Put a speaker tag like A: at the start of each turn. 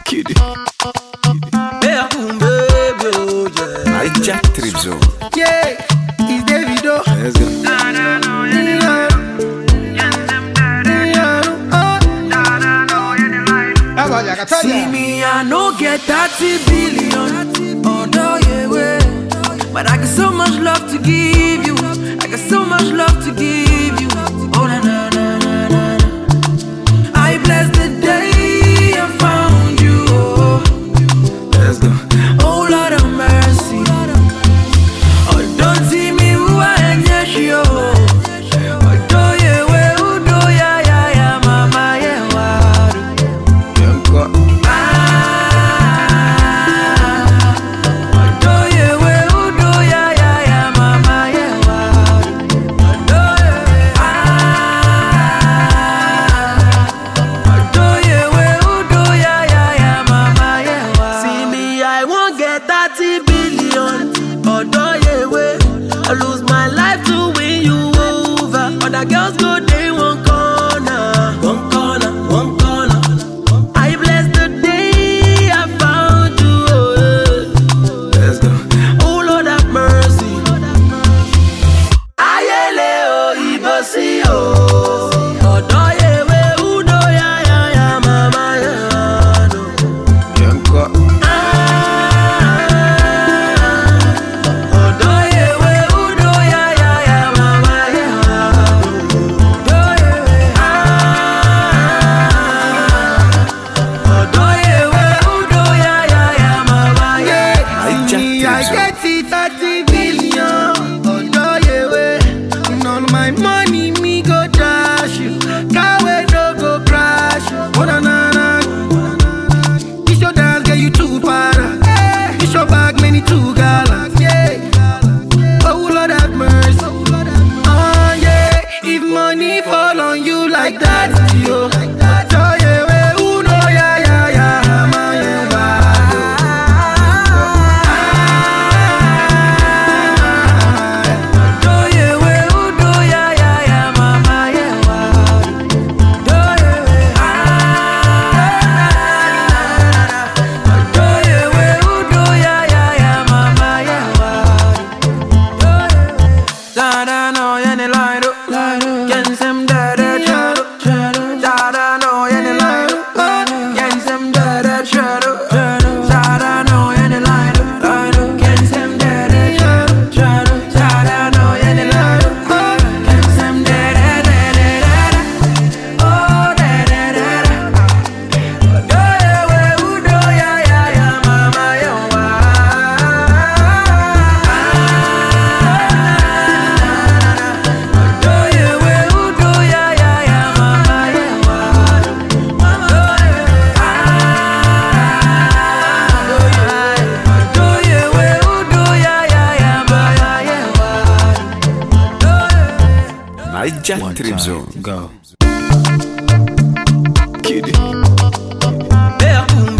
A: Kid. Hey, boom, baby, oh yeah.
B: I Jack Trip Zone.
A: Yeah, it's Davido.
B: Let's go.
A: See me, I no get 30 billion. Oh no, yeah, way. But I got so much love to give you. I got so much love to give you. Oh na na na na na. I bless the day I found you. Oh,
B: Let's go.
A: oh Lord of mercy. Oh, don't see me who I am, yes, yo. Oh, do you way, who do ya, ya, ya, mama, yeah, waru. I lose my life to win you over. Other girls go, they one corner, one corner, one corner. I bless the day I found you. Oh,
B: Let's go.
A: oh Lord have mercy. Ayele o ibosi o. Odo yewe udo ya ya ya mama ya no. Money me go dash you, car way no go crash you. Oh na na na, this your dance get you too para. This your bag many too gallons. Yeah, oh Lord have mercy. Oh yeah, if money fall on you like that, yo. Oh yeah, we uno ya ya ya, ma ya
B: I Jack Trip Zone.
A: Go. Kid. Hey, boom,